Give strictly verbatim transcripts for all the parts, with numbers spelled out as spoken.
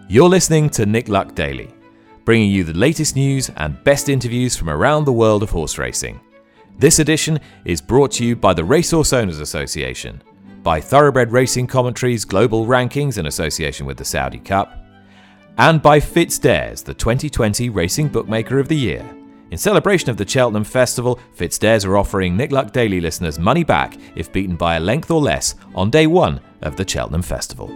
You're listening to Nick Luck Daily, bringing you the latest news and best interviews from around the world of horse racing. This edition is brought to you by the Racehorse Owners Association, by Thoroughbred Racing Commentary's global rankings in association with the Saudi Cup, and by FitzDares, the twenty twenty Racing Bookmaker of the Year. In celebration of the Cheltenham Festival, FitzDares are offering Nick Luck Daily listeners money back if beaten by a length or less on day one of the Cheltenham Festival.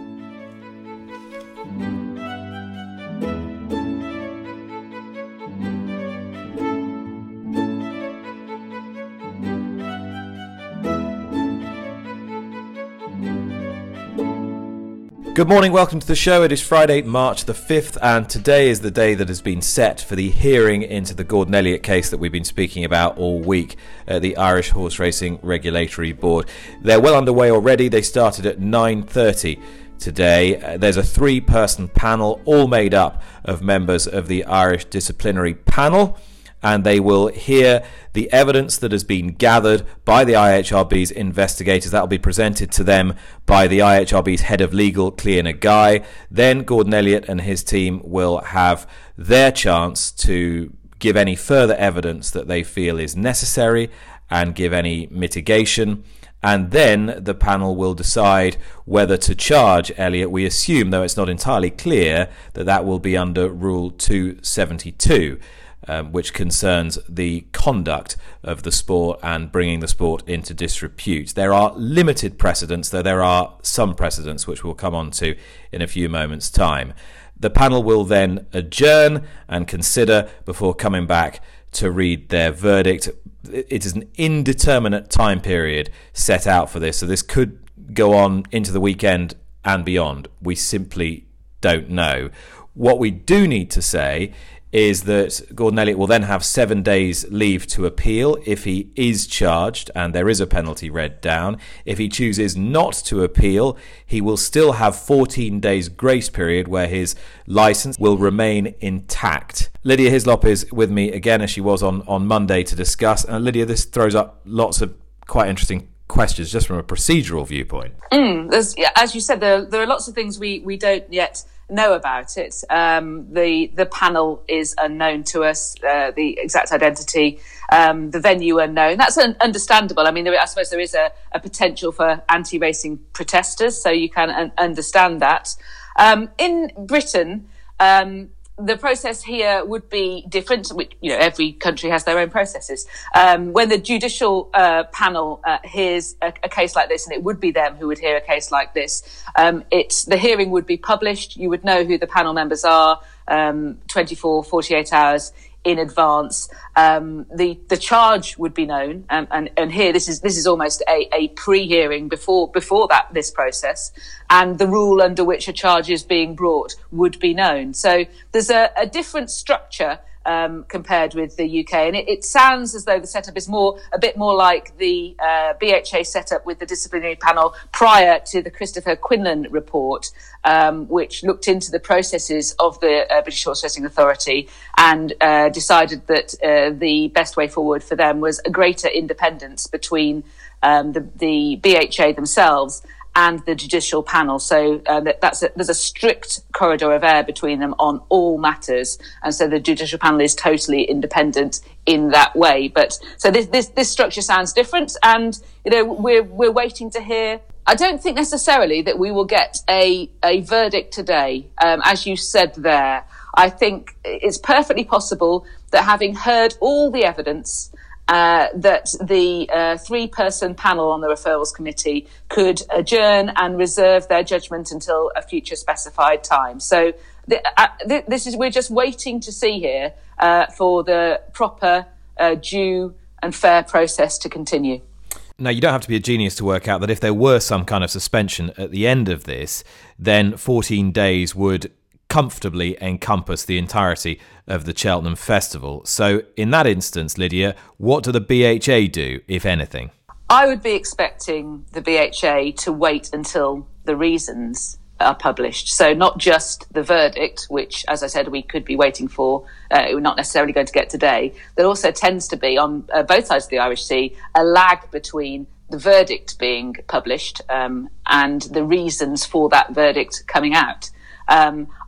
Good morning, welcome to the show. It is Friday, March the fifth, and today is the day that has been set for the hearing into the Gordon Elliott case that we've been speaking about all week at the Irish Horse Racing Regulatory Board. They're well underway already. They started at nine thirty today. Uh, there's a three-person panel, all made up of members of the Irish Disciplinary Panel, and they will hear the evidence that has been gathered by the I H R B's investigators. That will be presented to them by the I H R B's head of legal, Cliona Nagai. Then Gordon Elliott and his team will have their chance to give any further evidence that they feel is necessary and give any mitigation. And then the panel will decide whether to charge Elliott. We assume, though it's not entirely clear, that that will be under Rule two seventy-two. Um, which concerns the conduct of the sport and bringing the sport into disrepute. There are limited precedents, though there are some precedents which we'll come on to in a few moments' time. The panel will then adjourn and consider before coming back to read their verdict. It is an indeterminate time period set out for this, so this could go on into the weekend and beyond. We simply don't know. What we do need to say is that Gordon Elliott will then have seven days leave to appeal if he is charged and there is a penalty read down. If he chooses not to appeal, he will still have fourteen days grace period where his licence will remain intact. Lydia Hislop is with me again, as she was on, on Monday, to discuss. And Lydia, this throws up lots of quite interesting questions just from a procedural viewpoint. Mm, there's, yeah, as you said, there, there are lots of things we, we don't yet know about it. Um, the the panel is unknown to us, uh, the exact identity, um, the venue unknown. That's un- understandable. I mean, there, I suppose there is a, a potential for anti-racing protesters, so you can un- understand that. Um, in Britain, um, the process here would be different. Which, you know, every country has their own processes. Um, when the judicial uh, panel uh, hears a, a case like this, and it would be them who would hear a case like this, um, it's the hearing would be published. You would know who the panel members are um, twenty-four, forty-eight hours in advance. Um, the the charge would be known, um, and and here this is this is almost a, a pre-hearing before before that this process, and the rule under which a charge is being brought would be known. So there's a, a different structure um, compared with the U K, and it, it sounds as though the setup is more a bit more like the uh, B H A setup with the disciplinary panel prior to the Christopher Quinlan report, um, which looked into the processes of the uh, British Horse Racing Authority and uh, decided that uh, the best way forward for them was a greater independence between um, the, the B H A themselves and the judicial panel. So uh, that, that's a, there's a strict corridor of air between them on all matters, and so the judicial panel is totally independent in that way. But so this this, this structure sounds different, and you know we're we're waiting to hear. I don't think necessarily that we will get a a verdict today, um, as you said there. I think it's perfectly possible that, having heard all the evidence, Uh, that the uh, three-person panel on the referrals committee could adjourn and reserve their judgment until a future specified time. So th- uh, th- this is we're just waiting to see here uh, for the proper, uh, due and fair process to continue. Now, you don't have to be a genius to work out that if there were some kind of suspension at the end of this, then fourteen days would comfortably encompass the entirety of the Cheltenham Festival. So in that instance, Lydia, what do the B H A do, if anything? I would be expecting the B H A to wait until the reasons are published. So not just the verdict, which, as I said, we could be waiting for, uh, we're not necessarily going to get today. There also tends to be, on uh, both sides of the Irish Sea, a lag between the verdict being published um, and the reasons for that verdict coming out. Um,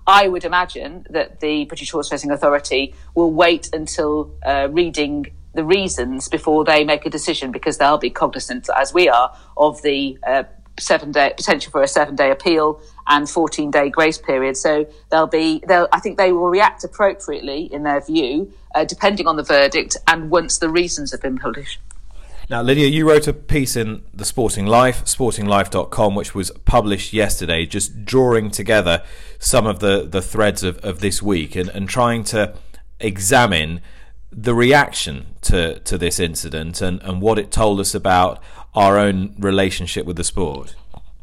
I would imagine that the British Horse Racing Authority will wait until uh, reading the reasons before they make a decision, because they'll be cognizant, as we are, of the uh, seven day potential for a seven day appeal and fourteen day grace period. So they'll be, they'll, I think they will react appropriately in their view, uh, depending on the verdict and once the reasons have been published. Now, Lydia, you wrote a piece in The Sporting Life, sporting life dot com, which was published yesterday, just drawing together some of the, the threads of, of this week and, and trying to examine the reaction to, to this incident and, and what it told us about our own relationship with the sport.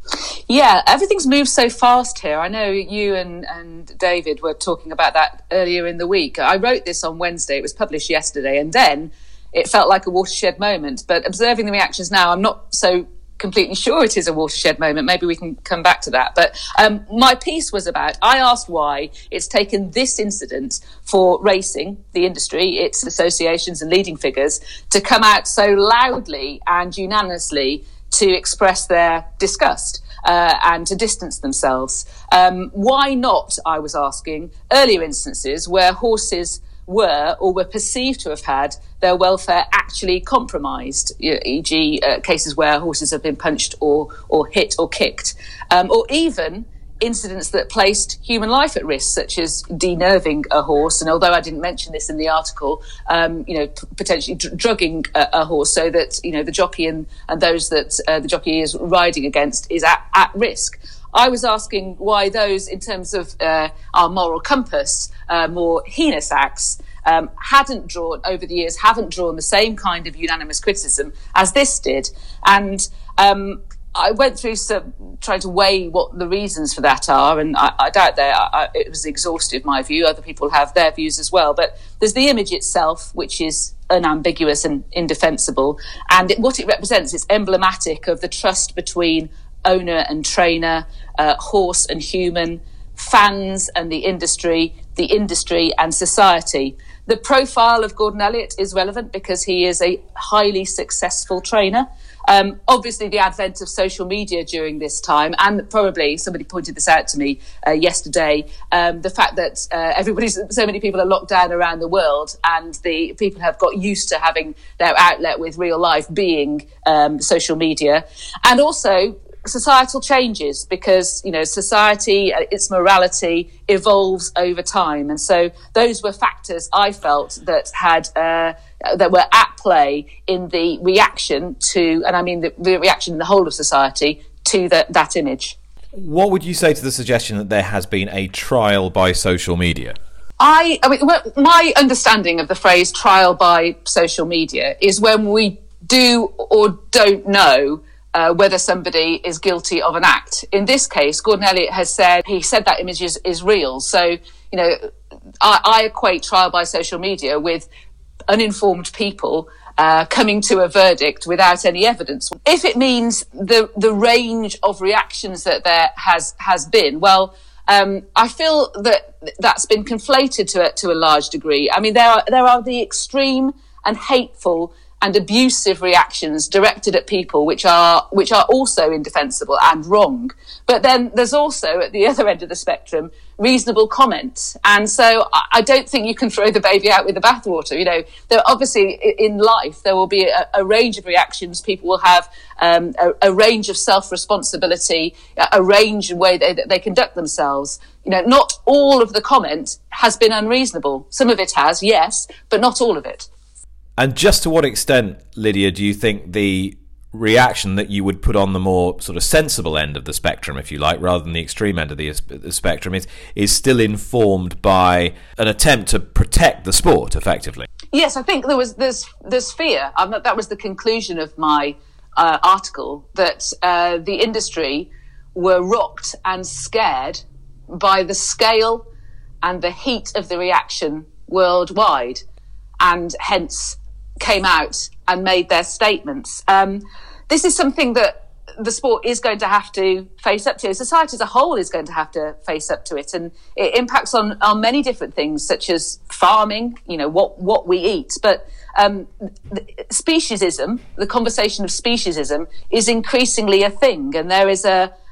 Yeah, everything's moved so fast here. I know you and, and David were talking about that earlier in the week. I wrote this on Wednesday. It was published yesterday, and then it felt like a watershed moment. But observing the reactions now, I'm not so completely sure it is a watershed moment. Maybe we can come back to that. But um, my piece was about, I asked why it's taken this incident for racing, the industry, its associations and leading figures, to come out so loudly and unanimously to express their disgust uh, and to distance themselves. Um, why not, I was asking, earlier instances where horses were or were perceived to have had their welfare actually compromised, for example uh, cases where horses have been punched or or hit or kicked, um, or even incidents that placed human life at risk, such as denerving a horse. And although I didn't mention this in the article, um, you know, p- potentially dr- drugging a, a horse so that, you know, the jockey and, and those that uh, the jockey is riding against is at, at risk. I was asking why those, in terms of uh, our moral compass, uh, more heinous acts, um, hadn't drawn, over the years, haven't drawn the same kind of unanimous criticism as this did. And um, I went through some, trying to weigh what the reasons for that are, and I, I doubt there I, it was exhaustive, my view. Other people have their views as well. But there's the image itself, which is unambiguous and indefensible. And it, what it represents is emblematic of the trust between owner and trainer, uh, horse and human, fans and the industry, the industry and society. The profile of Gordon Elliott is relevant because he is a highly successful trainer. Um, obviously, the advent of social media during this time, and probably somebody pointed this out to me uh, yesterday, um, the fact that uh, everybody's, so many people are locked down around the world, and the people have got used to having their outlet with real life being um, social media, and also societal changes, because, you know, society, uh, its morality evolves over time. And so those were factors I felt that had uh, that were at play in the reaction to, and I mean the, the reaction in the whole of society to the, that image. What would you say to the suggestion that there has been a trial by social media? I, I mean, my understanding of the phrase trial by social media is when we do or don't know Uh, whether somebody is guilty of an act. In this case, Gordon Elliott has said, he said that image is, is real. So, you know, I, I equate trial by social media with uninformed people uh, coming to a verdict without any evidence. If it means the the range of reactions that there has has been, well, um, I feel that that's been conflated to a, to a large degree. I mean, there are there are the extreme and hateful and abusive reactions directed at people, which are which are also indefensible and wrong. But then there's also, at the other end of the spectrum, reasonable comment. And so I don't think you can throw the baby out with the bathwater. You know, there obviously in life there will be a, a range of reactions. People will have um, a, a range of self-responsibility, a range of way they, that they conduct themselves. You know, not all of the comment has been unreasonable. Some of it has, yes, but not all of it. And just to what extent, Lydia, do you think the reaction that you would put on the more sort of sensible end of the spectrum, if you like, rather than the extreme end of the, the spectrum, is is still informed by an attempt to protect the sport, effectively? Yes, I think there was there's there's fear. I'm not, that was the conclusion of my uh, article, that uh, the industry were rocked and scared by the scale and the heat of the reaction worldwide, and hence came out and made their statements. Um, this is something that the sport is going to have to face up to. Society as a whole is going to have to face up to it, and it impacts on, on many different things, such as farming, you know, what, what we eat. But um, speciesism, the conversation of speciesism, is increasingly a thing, and there is a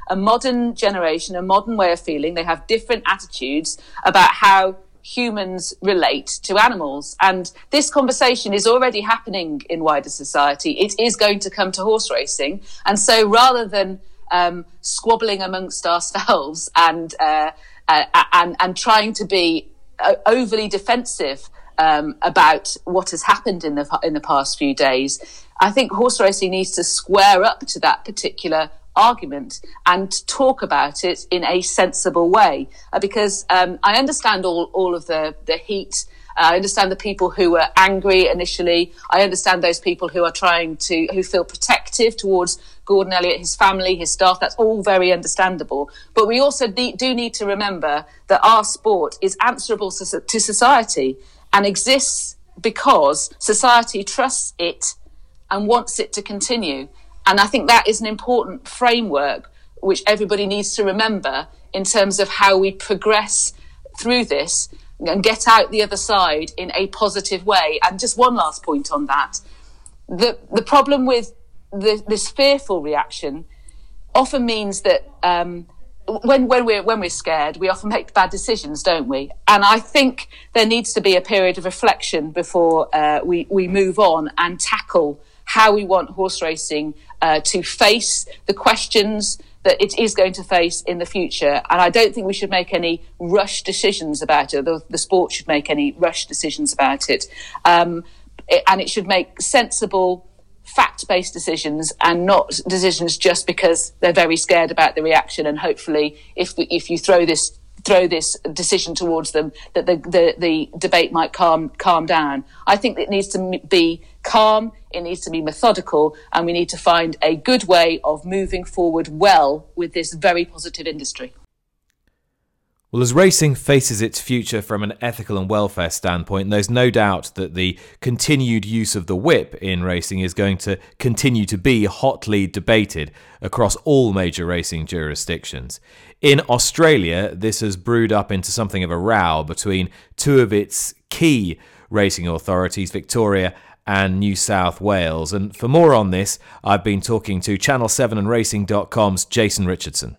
a modern generation, a modern way of feeling. They have different attitudes about how humans relate to animals. And this conversation is already happening in wider society. It is going to come to horse racing. And so rather than um, squabbling amongst ourselves and, uh, uh, and, and trying to be uh, overly defensive um, about what has happened in the, in the past few days, I think horse racing needs to square up to that particular argument and talk about it in a sensible way, uh, because um, I understand all, all of the, the heat. Uh, I understand the people who were angry initially. I understand those people who are trying to, who feel protective towards Gordon Elliott, his family, his staff. That's all very understandable. But we also de- do need to remember that our sport is answerable to, to society and exists because society trusts it and wants it to continue. And I think that is an important framework which everybody needs to remember in terms of how we progress through this and get out the other side in a positive way. And just one last point on that. The the problem with the, this fearful reaction often means that um, when, when, we're, when we're scared, we often make bad decisions, don't we? And I think there needs to be a period of reflection before uh, we, we move on and tackle how we want horse racing uh, to face the questions that it is going to face in the future. And I don't think we should make any rush decisions about it. The, the sport should make any rush decisions about it. Um, it. And it should make sensible, fact-based decisions and not decisions just because they're very scared about the reaction. And hopefully, if we, if you throw this throw this decision towards them, that the, the, the debate might calm calm down. I think it needs to be calm, it needs to be methodical, and we need to find a good way of moving forward well with this very positive industry. Well, as racing faces its future from an ethical and welfare standpoint, there's no doubt that the continued use of the whip in racing is going to continue to be hotly debated across all major racing jurisdictions. In Australia, this has brewed up into something of a row between two of its key racing authorities, Victoria and New South Wales. And for more on this, I've been talking to Channel seven and Racing dot com's Jason Richardson.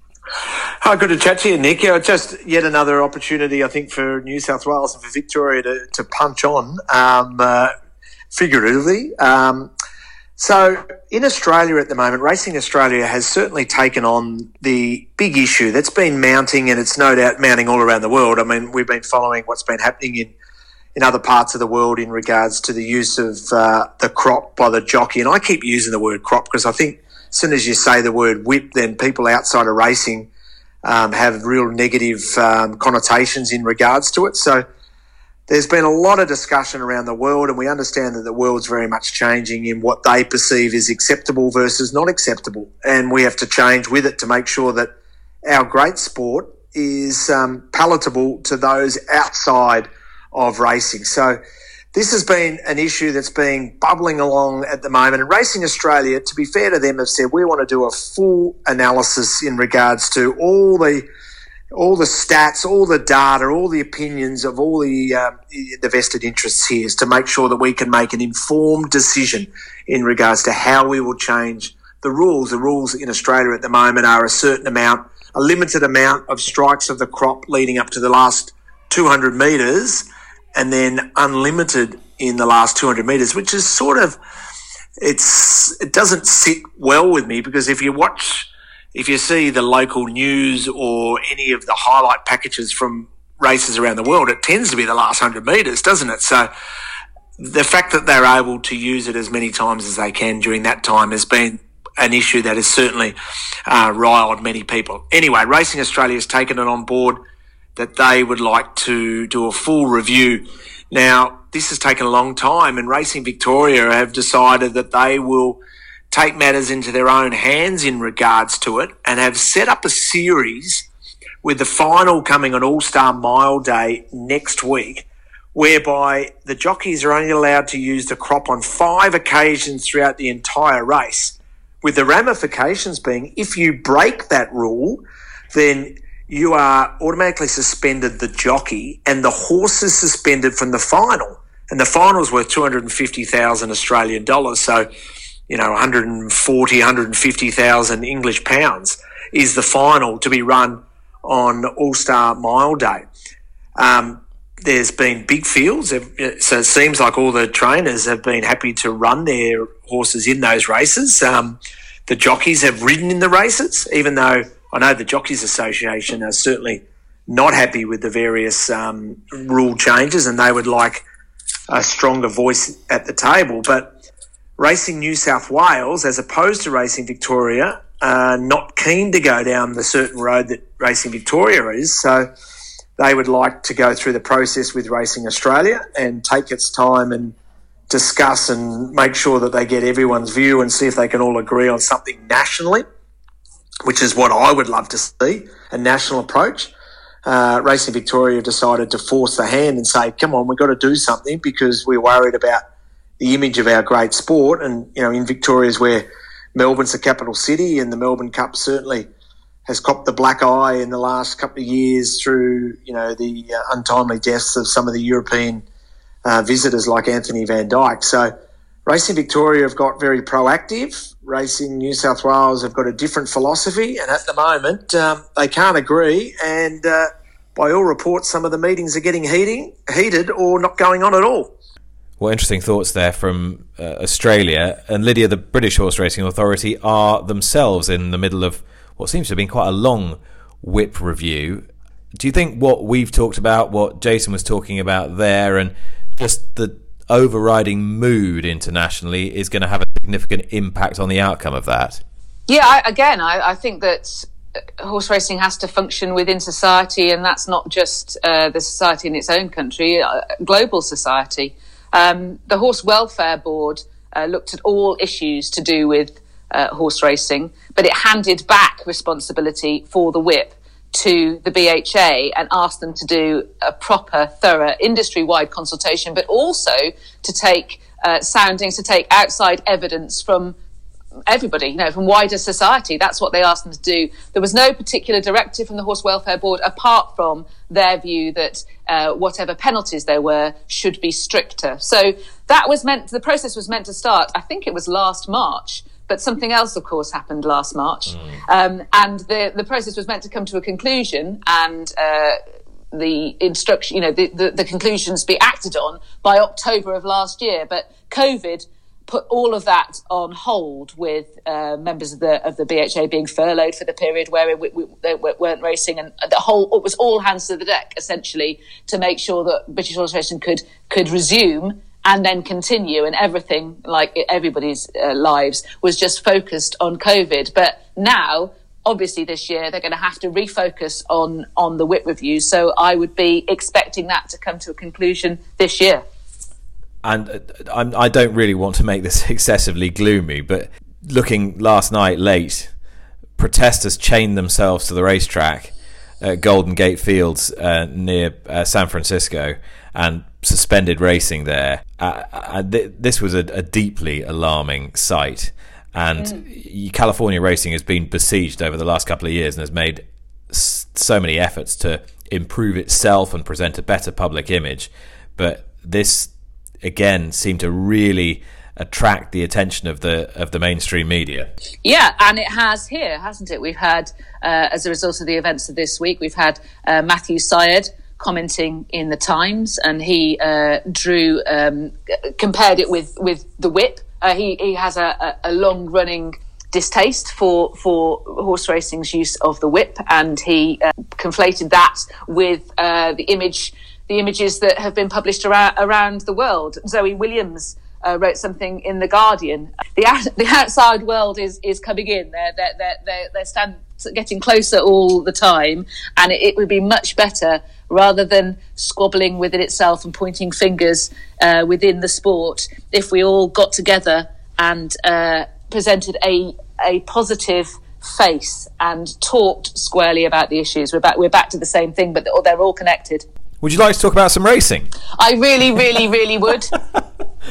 Hi, good to chat to you, Nick. Uh, just yet another opportunity, I think, for New South Wales and for Victoria to, to punch on, um, uh, figuratively. Um, so in Australia at the moment, Racing Australia has certainly taken on the big issue that's been mounting, and it's no doubt mounting all around the world. I mean, we've been following what's been happening in, in other parts of the world in regards to the use of uh, the crop by the jockey. And I keep using the word crop because I think as soon as you say the word whip, then people outside of racing um, have real negative um, connotations in regards to it. So there's been a lot of discussion around the world, and we understand that the world's very much changing in what they perceive is acceptable versus not acceptable. And we have to change with it to make sure that our great sport is um, palatable to those outside of racing. So this has been an issue that's been bubbling along at the moment. And Racing Australia, to be fair to them, have said we want to do a full analysis in regards to all the all the stats, all the data, all the opinions of all the um, the vested interests here, is to make sure that we can make an informed decision in regards to how we will change the rules. The rules in Australia at the moment are a certain amount, a limited amount of strikes of the crop leading up to the last two hundred metres, and then unlimited in the last two hundred metres, which is sort of, it's it doesn't sit well with me, because if you watch, if you see the local news or any of the highlight packages from races around the world, it tends to be the last one hundred metres, doesn't it? So the fact that they're able to use it as many times as they can during that time has been an issue that has certainly uh, riled many people. Anyway, Racing Australia has taken it on board that they would like to do a full review. Now, this has taken a long time, and Racing Victoria have decided that they will take matters into their own hands in regards to it, and have set up a series with the final coming on All-Star Mile Day next week, whereby the jockeys are only allowed to use the crop on five occasions throughout the entire race, with the ramifications being if you break that rule, then you are automatically suspended, the jockey, and the horse is suspended from the final. And the final's worth two hundred fifty thousand Australian dollars. So you know, one hundred forty, one hundred fifty thousand English pounds is the final to be run on All-Star Mile Day. Um, there's been big fields, so it seems like all the trainers have been happy to run their horses in those races. Um, the jockeys have ridden in the races, even though I know the Jockeys Association are certainly not happy with the various um, rule changes, and they would like a stronger voice at the table. But Racing New South Wales, as opposed to Racing Victoria, are not keen to go down the certain road that Racing Victoria is. So they would like to go through the process with Racing Australia and take its time and discuss and make sure that they get everyone's view and see if they can all agree on something nationally, which is what I would love to see, a national approach. Uh, Racing Victoria decided to force the hand and say, come on, we've got to do something because we're worried about the image of our great sport. And, you know, in Victoria's where Melbourne's the capital city, and the Melbourne Cup certainly has copped the black eye in the last couple of years through, you know, the uh, untimely deaths of some of the European uh, visitors like Anthony Van Dyke. So Racing Victoria have got very proactive. Racing New South Wales have got a different philosophy, and at the moment um, they can't agree. And uh, by all reports, some of the meetings are getting heating, heated or not going on at all. Well, interesting thoughts there from uh, Australia. And Lydia, the British Horse Racing Authority, are themselves in the middle of what seems to have been quite a long whip review. Do you think what we've talked about, what Jason was talking about there, and just the overriding mood internationally is going to have a significant impact on the outcome of that? Yeah, I, again, I, I think that horse racing has to function within society, and that's not just uh, the society in its own country, uh, global society. Um, the Horse Welfare Board uh, looked at all issues to do with uh, horse racing, but it handed back responsibility for the whip to the B H A and asked them to do a proper, thorough, industry-wide consultation, but also to take uh, soundings, to take outside evidence from everybody, you know, from wider society. That's what they asked them to do. There was no particular directive from the Horse Welfare Board apart from their view that uh, whatever penalties there were should be stricter. So that was meant, the process was meant to start, I think it was last March, but something else, of course, happened last March. Mm. Um, and the, the process was meant to come to a conclusion, and uh, the instruction, you know, the, the, the conclusions be acted on by October of last year. But COVID put all of that on hold, with uh, members of the of the B H A being furloughed for the period where we, we, they weren't racing, and the whole it was all hands to the deck essentially to make sure that British horse racing could could resume and then continue, and everything, like everybody's uh, lives, was just focused on COVID. But now, obviously, this year they're going to have to refocus on on the whip review. So I would be expecting that to come to a conclusion this year. And I'm, I don't really want to make this excessively gloomy, but looking last night late, protesters chained themselves to the racetrack at Golden Gate Fields uh, near uh, San Francisco and suspended racing there. Uh, uh, th- this was a, a deeply alarming sight. And mm. California racing has been besieged over the last couple of years and has made s- so many efforts to improve itself and present a better public image. But this, again, seemed to really attract the attention of the of the mainstream media. Yeah, and it has here, hasn't it? We've had, uh, as a result of the events of this week, we've had uh, Matthew Syed commenting in the Times, and he uh, drew, um, compared it with, with the whip. Uh, he, he has a, a long-running distaste for, for horse racing's use of the whip, and he uh, conflated that with uh, the image the images that have been published around, around the world. Zoe Williams uh, wrote something in The Guardian. The out, the outside world is, is coming in. They're, they're, they're, they're, they're stand, getting closer all the time, and it, it would be much better, rather than squabbling within itself and pointing fingers uh, within the sport, if we all got together and uh, presented a, a positive face and talked squarely about the issues. We're back, we're back to the same thing, but they're all connected. Would you like to talk about some racing? I really, really, really would.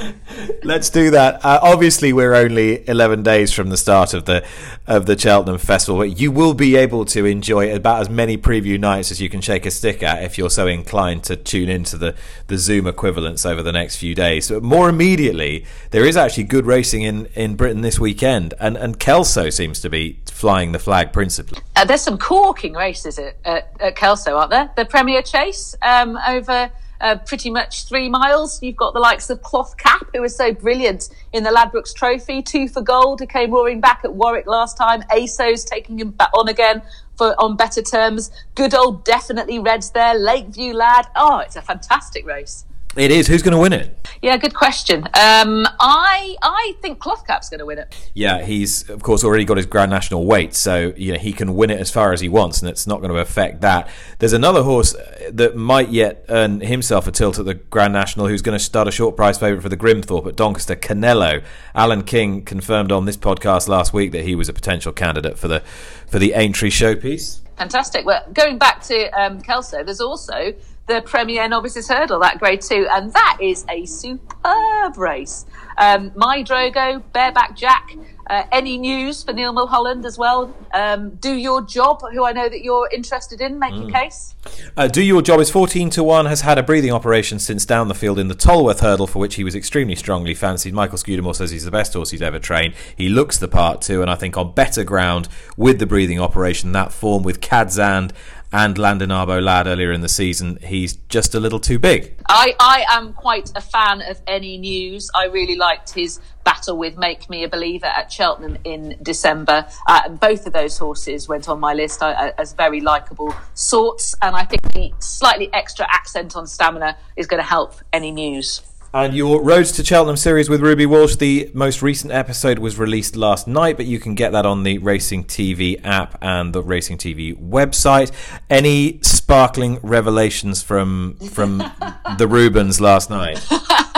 Let's do that. Uh, obviously, we're only eleven days from the start of the of the Cheltenham Festival, but you will be able to enjoy about as many preview nights as you can shake a stick at if you're so inclined to tune into the, the Zoom equivalents over the next few days. But more immediately, there is actually good racing in, in Britain this weekend, and, and Kelso seems to be flying the flag principally. Uh, there's some corking races at, at, at Kelso, aren't there? The Premier Chase um, over... Uh, pretty much three miles. You've got the likes of Cloth Cap, who was so brilliant in the Ladbrokes Trophy. Two for Gold, who came roaring back at Warwick last time. A S O's taking him back on again for on better terms. Good old Definitely Reds there. Lakeview Lad. Oh, it's a fantastic race. It is. Who's going to win it? Yeah, good question. Um, I I think Cloth Cap's going to win it. Yeah, he's of course already got his Grand National weight, so you know he can win it as far as he wants, and it's not going to affect that. There's another horse that might yet earn himself a tilt at the Grand National, who's going to start a short price favourite for the Grimthorpe at Doncaster, Canelo. Alan King confirmed on this podcast last week that he was a potential candidate for the for the Aintree showpiece. Fantastic. Well, going back to um, Kelso, there's also the Premier Novices Hurdle, that grade two, and that is a superb race. Um, My Drogo, Bareback Jack, uh, any news for Neil Mulholland as well? Um, Do Your Job, who I know that you're interested in, make mm. your case. Uh, Do Your Job is fourteen to one, has had a breathing operation since down the field in the Tolworth Hurdle, for which he was extremely strongly fancied. Michael Scudamore says he's the best horse he's ever trained. He looks the part too, and I think on better ground with the breathing operation, that form with Kadzand and Landonabo Lad earlier in the season, he's just a little too big. I, I am quite a fan of Any News. I really liked his battle with Make Me a Believer at Cheltenham in December. Uh, both of those horses went on my list uh, as very likeable sorts, and I think the slightly extra accent on stamina is going to help Any News. And your Roads to Cheltenham series with Ruby Walsh, the most recent episode was released last night, but you can get that on the Racing T V app and the Racing T V website. Any sparkling revelations from from the Rubens last night?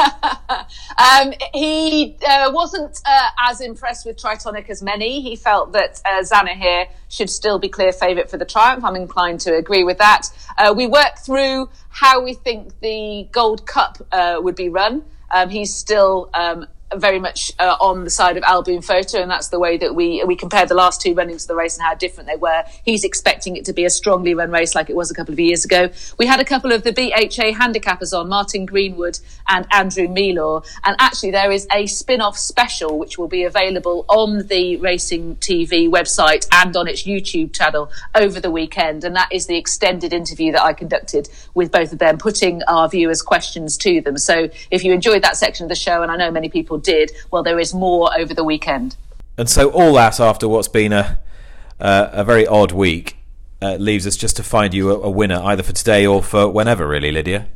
um, he uh, wasn't uh, as impressed with Tritonic as many. He felt that uh, Zanahiyr should still be clear favourite for the Triumph. I'm inclined to agree with that. Uh, we worked through how we think the Gold Cup uh, would be run. Um, he's still um, very much uh, on the side of Alboon Photo, and that's the way that we we compared the last two runnings of the race and how different they were. He's expecting it to be a strongly run race like it was a couple of years ago. We had a couple of the B H A handicappers on, Martin Greenwood and Andrew Milor, and actually there is a spin-off special which will be available on the Racing T V website and on its YouTube channel over the weekend, and that is the extended interview that I conducted with both of them, putting our viewers' questions to them. So if you enjoyed that section of the show, and I know many people did, well, there is more over the weekend. And so all that after what's been a uh, a very odd week uh, leaves us just to find you a, a winner either for today or for whenever, really, Lydia.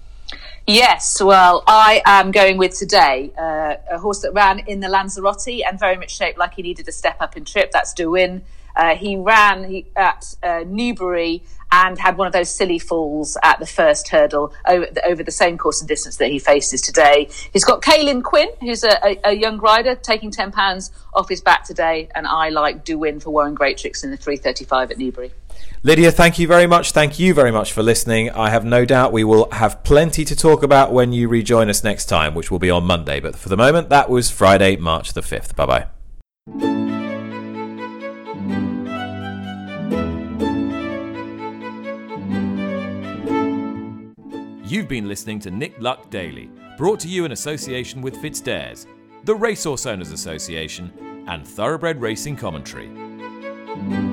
Yes, well, I am going with today uh, a horse that ran in the Lanzarote and very much shaped like he needed a step up in trip. That's Dewin. Uh, he ran he, at uh, Newbury and had one of those silly falls at the first hurdle over the, over the same course and distance that he faces today. He's got Kaylin Quinn, who's a, a, a young rider, taking ten pounds off his back today, and I like Dewin for Warren Greatrix in the three thirty-five at Newbury. Lydia, thank you very much. Thank you very much for listening. I have no doubt we will have plenty to talk about when you rejoin us next time, which will be on Monday. But for the moment, that was Friday, March the fifth. Bye-bye. You've been listening to Nick Luck Daily, brought to you in association with FitzDares, the Racehorse Owners Association, and Thoroughbred Racing Commentary.